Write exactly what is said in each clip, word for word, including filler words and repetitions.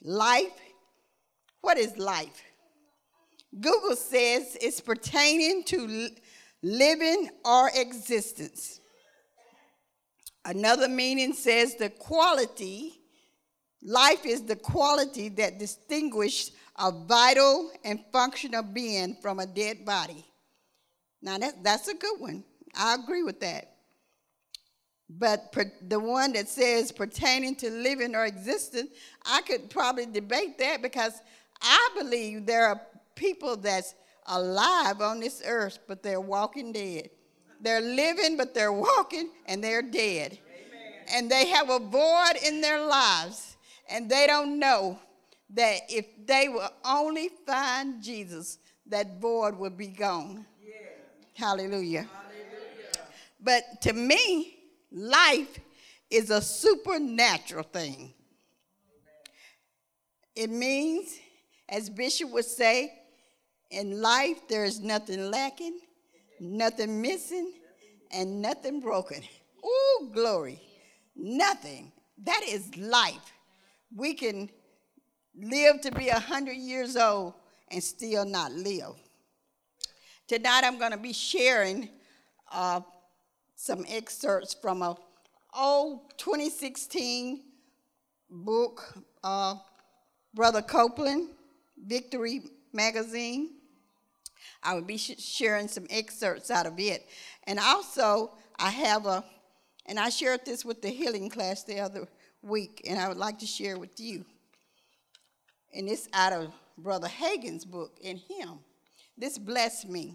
Life. What is life? Google says it's pertaining to living or existence. Another meaning says the quality, life is the quality that distinguishes a vital and functional being from a dead body. Now, that, that's a good one. I agree with that. But per, the one that says pertaining to living or existence, I could probably debate that because I believe there are people that's alive on this earth, but they're walking dead. They're living, but they're walking, and they're dead. Amen. And they have a void in their lives, and they don't know that if they will only find Jesus, that void will be gone. Yeah. Hallelujah. Hallelujah. But to me, life is a supernatural thing. It means, as Bishop would say, in life there is nothing lacking, nothing missing, and nothing broken. Ooh, glory. Nothing. That is life. We can live to be one hundred years old and still not live. Tonight I'm going to be sharing uh, some excerpts from a old twenty sixteen book, uh, Brother Copeland, Victory Magazine. I will be sh- sharing some excerpts out of it. And also, I have a, and I shared this with the healing class the other week, and I would like to share with you. And it's out of Brother Hagin's book, In Him. This blessed me.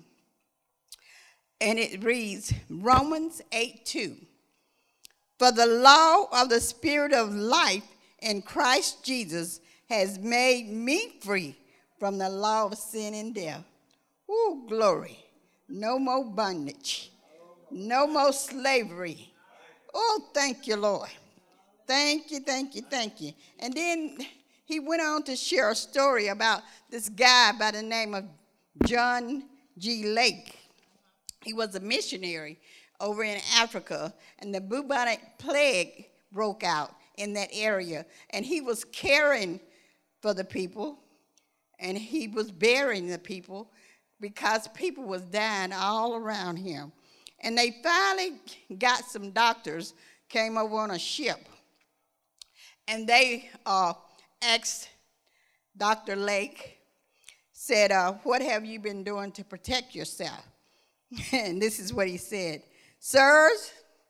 And it reads, Romans eight two. For the law of the Spirit of life in Christ Jesus has made me free from the law of sin and death. Ooh, glory. No more bondage. No more slavery. Oh, thank you, Lord. Thank you, thank you, thank you. And then he went on to share a story about this guy by the name of John G. Lake. He was a missionary over in Africa, and the bubonic plague broke out in that area. And he was caring for the people, and he was burying the people because people was dying all around him. And they finally got some doctors, came over on a ship, and they uh, asked Doctor Lake, said, uh, what have you been doing to protect yourself? And this is what he said. Sirs,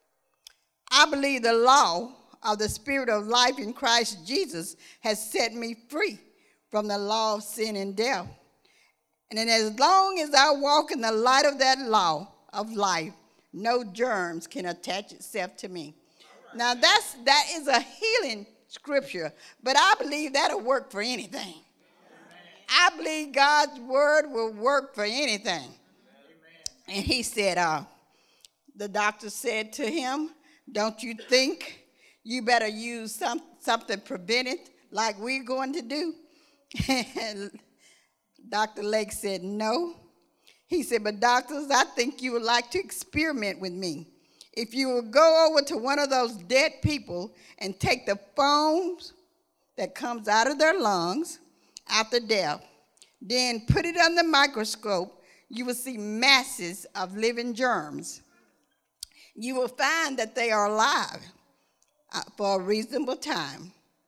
I believe the law of the Spirit of life in Christ Jesus has set me free from the law of sin and death. And then as long as I walk in the light of that law of life, no germs can attach itself to me. Right. Now that's that is a healing scripture, but I believe that'll work for anything. Amen. I believe God's word will work for anything. Amen. And he said, uh, the doctor said to him, don't you think you better use some, something preventive like we're going to do? And Doctor Lake said, no. He said, but doctors, I think you would like to experiment with me. If you will go over to one of those dead people and take the foams that comes out of their lungs after death, then put it under the microscope, you will see masses of living germs. You will find that they are alive uh, for a reasonable time.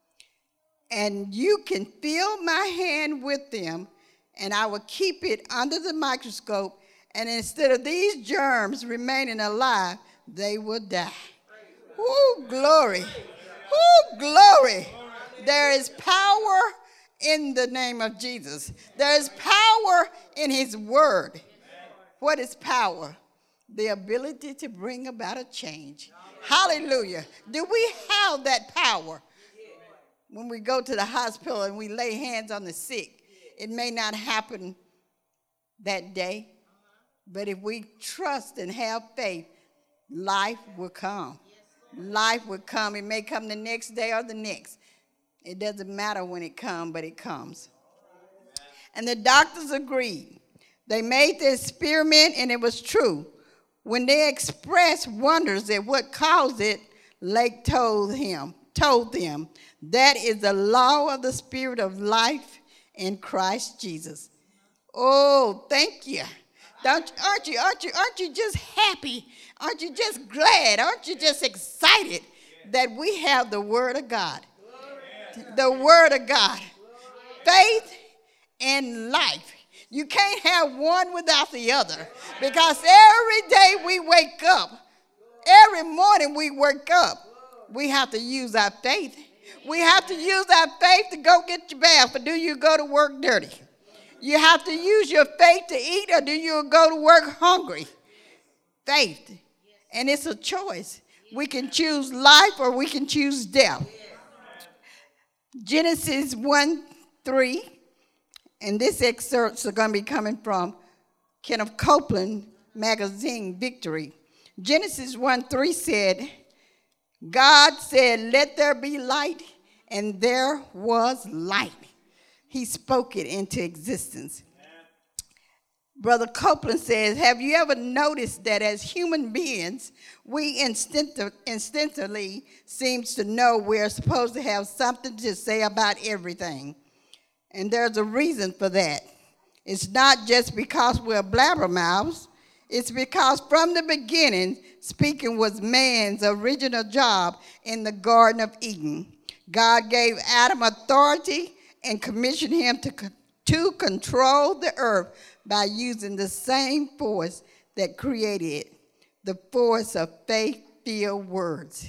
And you can feel my hand with them, and I will keep it under the microscope, and instead of these germs remaining alive, they will die. Ooh, glory. Ooh, glory. There is power in the name of Jesus. There is power in his word. What is power? The ability to bring about a change. Hallelujah. Do we have that power? When we go to the hospital and we lay hands on the sick, it may not happen that day, but if we trust and have faith, life will come. Life will come. It may come the next day or the next. It doesn't matter when it comes, but it comes. And the doctors agreed. They made the experiment, and it was true. When they expressed wonders at what caused it, Lake told him, told them, that is the law of the Spirit of life in Christ Jesus. Oh, thank you. Don't, aren't you, aren't you, aren't you just happy? Aren't you just glad? Aren't you just excited that we have the Word of God? The Word of God. Faith and life. You can't have one without the other, because every day we wake up, every morning we wake up, we have to use our faith. We have to use our faith to go get your bath, or do you go to work dirty? You have to use your faith to eat, or do you go to work hungry? Faith. And it's a choice. We can choose life or we can choose death. Genesis one three, and this excerpts are going to be coming from Kenneth Copeland magazine, Victory. Genesis one three said, God said, let there be light, and there was light. He spoke it into existence. Brother Copeland says, have you ever noticed that as human beings, we instincti- instinctively seems to know we're supposed to have something to say about everything? And there's a reason for that. It's not just because we're blabbermouths. It's because from the beginning, speaking was man's original job in the Garden of Eden. God gave Adam authority and commissioned him to, to control the earth by using the same force that created it, the force of faith-filled words.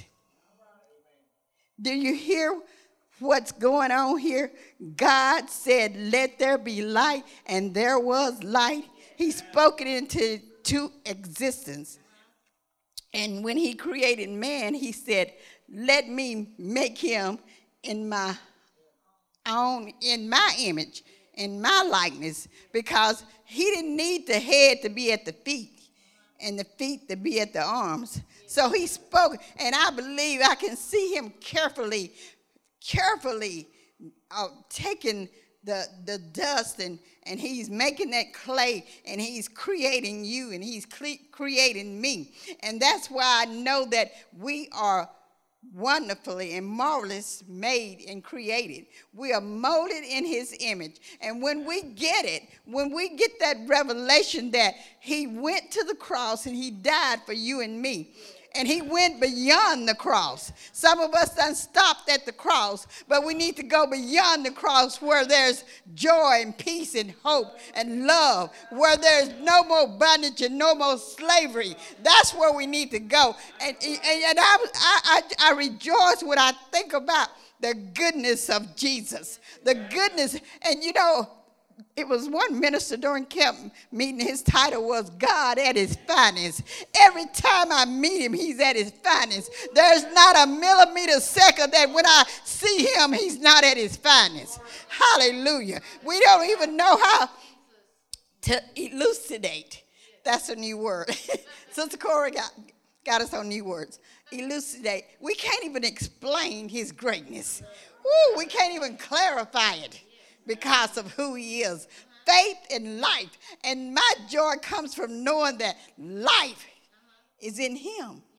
Do you hear what's going on here? God said, let there be light, and there was light. He spoke it into to existence. And when he created man, he said, let me make him in my own, in my image, in my likeness, because he didn't need the head to be at the feet and the feet to be at the arms. So he spoke, and I believe I can see him carefully, carefully uh, taking the, the dust, and, and he's making that clay, and he's creating you, and he's cre- creating me. And that's why I know that we are wonderfully and marvelous made and created. We are molded in his image. And when we get it, when we get that revelation that he went to the cross and he died for you and me, and he went beyond the cross. Some of us done stopped at the cross, but we need to go beyond the cross, where there's joy and peace and hope and love, where there's no more bondage and no more slavery. That's where we need to go. And, and, and I, I, I rejoice when I think about the goodness of Jesus. The goodness. And you know, it was one minister during camp meeting, his title was God at his finest. Every time I meet him, he's at his finest. There's not a millimeter second that when I see him, he's not at his finest. Hallelujah. We don't even know how to elucidate. That's a new word. Sister Cora got, got us on new words. Elucidate. We can't even explain his greatness. Woo, we can't even clarify it, because of who he is. Faith and life. And my joy comes from knowing that life is in him.